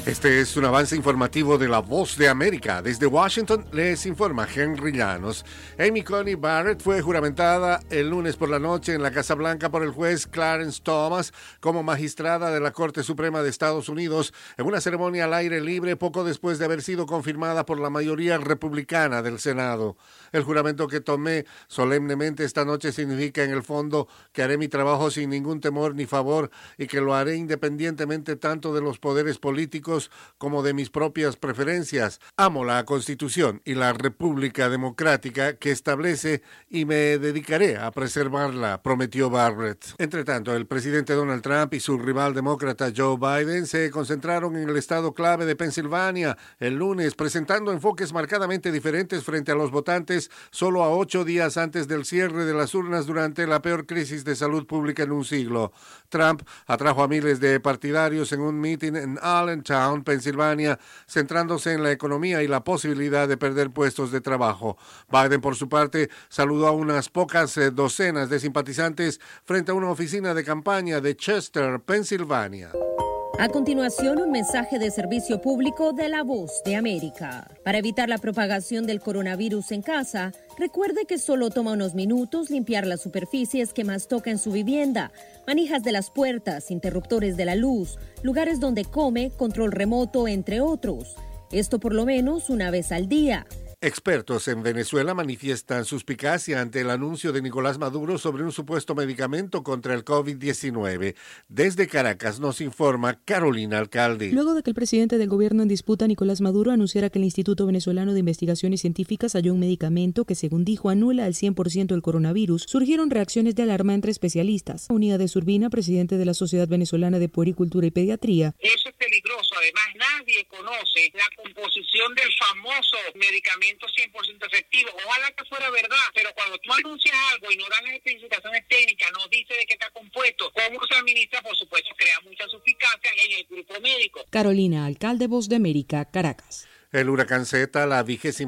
Este es un avance informativo de La Voz de América. Desde Washington les informa Henry Llanos. Amy Coney Barrett fue juramentada el lunes por la noche en la Casa Blanca por el juez Clarence Thomas como magistrada de la Corte Suprema de Estados Unidos en una ceremonia al aire libre poco después de haber sido confirmada por la mayoría republicana del Senado. El juramento que tomé solemnemente esta noche significa en el fondo que haré mi trabajo sin ningún temor ni favor y que lo haré independientemente tanto de los poderes políticos como de mis propias preferencias. Amo la Constitución y la República Democrática que establece y me dedicaré a preservarla, prometió Barrett. Entre tanto, el presidente Donald Trump y su rival demócrata Joe Biden se concentraron en el estado clave de Pensilvania el lunes, presentando enfoques marcadamente diferentes frente a los votantes solo a 8 días antes del cierre de las urnas durante la peor crisis de salud pública en un siglo. Trump atrajo a miles de partidarios en un meeting en Allentown, Pensilvania, centrándose en la economía y la posibilidad de perder puestos de trabajo. Biden, por su parte, saludó a unas pocas docenas de simpatizantes frente a una oficina de campaña de Chester, Pensilvania. A continuación, un mensaje de servicio público de La Voz de América. Para evitar la propagación del coronavirus en casa, recuerde que solo toma unos minutos limpiar las superficies que más toca en su vivienda, manijas de las puertas, interruptores de la luz, lugares donde come, control remoto, entre otros. Esto por lo menos una vez al día. Expertos en Venezuela manifiestan suspicacia ante el anuncio de Nicolás Maduro sobre un supuesto medicamento contra el COVID-19. Desde Caracas nos informa Carolina Alcalde. Luego de que el presidente del gobierno en disputa, Nicolás Maduro, anunciara que el Instituto Venezolano de Investigaciones Científicas halló un medicamento que, según dijo, anula al 100% el coronavirus, surgieron reacciones de alarma entre especialistas. Unidades Urbina, presidente de la Sociedad Venezolana de Puericultura y Pediatría. Eso es peligroso. Además, nadie conoce la composición del famoso medicamento 100% efectivo. Ojalá que fuera verdad, pero cuando tú anuncias algo y no dan las especificaciones técnicas, no dice de qué está compuesto, cómo se administra, por supuesto, crea mucha suspicacia en el grupo médico. Carolina Alcalde, Voz de América, Caracas. El huracán Zeta, la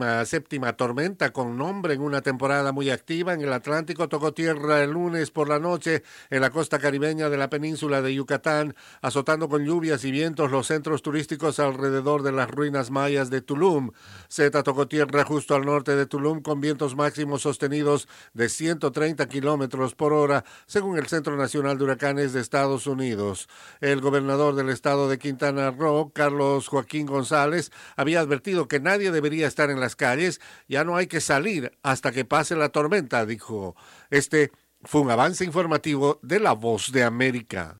27ª tormenta con nombre en una temporada muy activa en el Atlántico, tocó tierra el lunes por la noche en la costa caribeña de la península de Yucatán, azotando con lluvias y vientos los centros turísticos alrededor de las ruinas mayas de Tulum. Zeta tocó tierra justo al norte de Tulum con vientos máximos sostenidos de 130 kilómetros por hora, según el Centro Nacional de Huracanes de Estados Unidos. El gobernador del estado de Quintana Roo, Carlos Joaquín González, había advertido que nadie debería estar en las calles. Ya no hay que salir hasta que pase la tormenta, dijo. Este fue un avance informativo de La Voz de América.